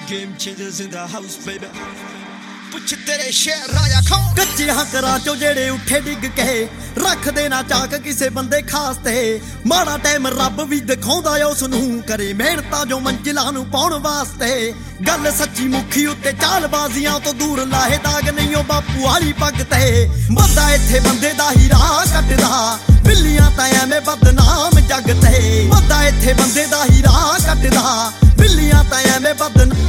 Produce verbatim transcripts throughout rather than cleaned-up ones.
Game changers in the house, baby. ਪੁੱਛ ਤੇਰੇ ਸ਼ਹਿਰ ਰਾਜਾ ਖਾਂ ਕੱਚੇ ਹੰਕਰਾਂ ਚੋਂ ਜਿਹੜੇ ਉੱਠੇ ਡਿੱਗ ਕੇ ਰੱਖਦੇ ਨਾ ਚਾਕ ਕਿਸੇ ਬੰਦੇ ਖਾਸ ਤੇ ਮਾੜਾ ਟਾਈਮ ਰੱਬ ਵੀ ਦਿਖਾਉਂਦਾ ਉਸ ਨੂੰ ਕਰੇ ਮਿਹਨਤਾਂ ਜੋ ਮੰਜ਼ਿਲਾਂ ਨੂੰ ਪਾਉਣ ਵਾਸਤੇ ਗੱਲ ਸੱਚੀ ਮੁਖੀ ਉੱਤੇ ਚਾਲਬਾਜ਼ੀਆਂ ਤੋਂ ਦੂਰ ਲਾਹੇ ਦਾਗ ਨਹੀਂ ਉਹ ਬਾਪੂ ਵਾਲੀ ਪੱਗ ਤੇ ਬੰਦਾ ਇੱਥੇ ਬੰਦੇ ਦਾ ਹੀ ਰਾਹ ਕੱਟਦਾ ਬਿੱਲੀਆਂ ਤਾਂ ਐਵੇਂ ਬਦਨਾਮ ਜੱਗ ਤੇ ਬੰਦਾ ਇੱਥੇ ਬੰਦੇ ਦਾ ਹੀ ਰਾਹ ਕੱਟਦਾ ਬਿੱਲੀਆਂ ਤਾਂ ਐਵੇਂ ਬਦਨਾਮ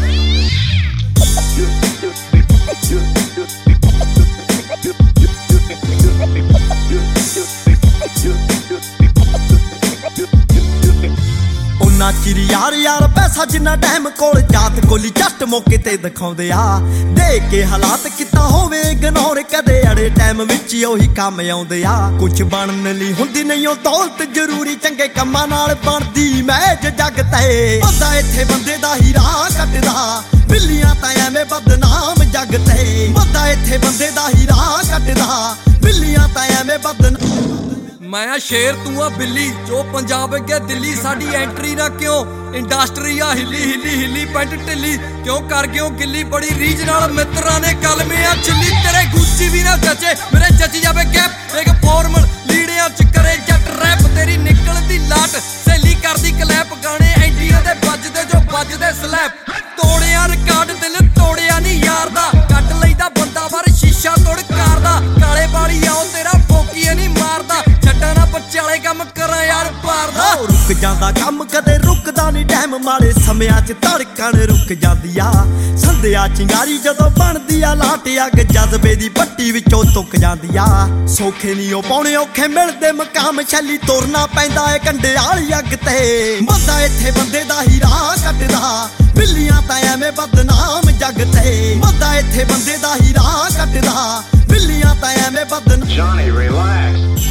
ਉਹਨਾਂ ਚਿਰ ਯਾਰ ਯਾਰ ਪੈਸਾ ਜਿੰਨਾ ਟਾਈਮ ਕੋਲ ਜਾਤ ਕੋਲੀ ਜੱਟ ਮੌਕੇ ਤੇ ਦਿਖਾਉਂਦੇ ਆ ਦੇਖ ਕੇ ਹਾਲਾਤ ਕਿੱਦਾਂ ਹੋਵੇ ਇਗਨੋਰ ਕਦੇ ਅੜੇ ਟਾਈਮ ਵਿੱਚ ਉਹੀ ਕੰਮ ਆਉਂਦੇ ਆ ਕੁਝ ਬਣਨ ਲਈ ਹੁੰਦੀ ਨਹੀਂ ਉਹ ਦੌਲਤ ਜ਼ਰੂਰੀ ਚੰਗੇ ਕੰਮਾਂ ਨਾਲ ਬਣਦੀ ਮੈਜ ਜੱਗ ਤੇ ਬੰਦਾ ਇੱਥੇ ਬੰਦੇ ਦਾ ਹੀ ਰਾਹ ਕੱਟਦਾ ਬਿੱਲੀਆਂ ਤਾਂ ਐਵੇਂ ਬਦਨਾਮ ਜੱਗ ਤੇ ਬੰਦਾ ਇੱਥੇ ਬੰਦੇ ਦਾ ਹੀ ਰਾਹ ਕੱਟਦਾ ਬਿੱਲੀਆਂ ਤਾਂ ਐਵੇਂ ਬਦਨਾਮ ਮੈਂ ਆ ਸ਼ੇਰ ਤੂੰ ਆ ਬਿੱਲੀ ਜੋ ਪੰਜਾਬ ਅੱਗੇ ਦਿੱਲੀ ਸਾਡੀ ਐਂਟਰੀ ਨਾ ਕਿਉਂ ਇੰਡਸਟਰੀ ਆ ਹਿੱਲੀ ਹਿੱਲੀ ਹਿੱਲੀ ਪੈਂਟ ਢਿੱਲੀ ਕਿਉਂ ਕਰ ਗਿਓ ਗਿੱਲੀ ਬੜੀ ਰੀਝ ਨਾਲ ਮਿੱਤਰਾਂ ਨੇ ਕਲਮੇ ਆ ਚਿੱਲੀ ਤੇਰੇ ਗੁੱਚੀ ਵੀ ਨਾ ਜੱਜੇ ਮੇਰੇ ਜੱਜ ਜਾਵੇ ਗੈਪ ਇੱਕ ਫਾਰਮਲ ਲੀੜਿਆਂ ਚ ਕਰੇ ਜੱਟ ਰੈਪ ਤੇਰੀ ਨਿਕਲਦੀ ਲਾਟ ਸਹੇਲੀ ਕਰਦੀ ਕਲੈਪ ਗਾਣੇ ਐਂਡੀਆਂ ਦੇ ਵੱਜਦੇ ਜੋ ਵੱਜਦੇ ਸਲੈਪ ਤੋੜਿਆ ਰਿਕਾਰਡ ਦਿਲ ਤੋੜਿਆ ਨਹੀਂ ਯਾਰ ਦਾ ਕੱਟ ਲਈਦਾ ਬੰਦਾ ਵਰ ਸ਼ੀਸ਼ਾ ਤੋੜ ਕਰਦਾ ਕਾਲੇ ਵਾਲੀ ਆਓ ਤੇਰਾ ਫੋਕੀਏ ਨਹੀਂ ਮਾਰਦਾ ਛੱਡਾਂ ਨਾ ਬੱਚਾਲੇ ਕੰਮ ਕਰਾਂ ਯਾਰ ਪਾਰਦਾ ਰੁਕ ਜਾਂਦਾ ਕੰਮ ਕਦੇ ਰੁਕਦਾ ਨਹੀਂ ਟਾਈਮ ਮਾੜੇ ਸਮਿਆਂ 'ਚ ਧੜਕਣ ਰੁਕ ਜਾਂਦੀ ਆ ਸੰਧਿਆ ਚਿੰਗਾਰੀ ਜਦੋਂ ਬਣਦੀ ਆ ਲਾਟ ਅੱਗ ਜਜ਼ਬੇ ਦੀ ਪੱਟੀ ਵਿੱਚੋਂ ਤੁੱਕ ਜਾਂਦੀ ਆ ਸੌਖੇ ਨਹੀਂ ਉਹ ਪਾਉਣੇ ਔਖੇ ਮਿਲਦੇ ਮਕਾਮ ਛੱਲੀ ਤੁਰਨਾ ਪੈਂਦਾ ਏ ਕੰਡੇ ਵਾਲੀ ਅੱਗ ਤੇ ਬੰਦਾ ਇੱਥੇ ਬੰਦੇ ਦਾ ਹੀ ਰਾਹ ਕੱਟਦਾ ਬਿੱਲੀਆਂ ਤਾਂ ਐਵੇਂ ਬਦਨਾਮ ਜੱਗ ਤੇ ਬੰਦਾ ਇੱਥੇ ਬੰਦੇ ਦਾ ਹੀ ਰਾਹ ਕੱਟਦਾ ਬਿੱਲੀਆਂ ਤਾਂ ਐਵੇਂ ਬਦਨਾਮ Johnny, relax.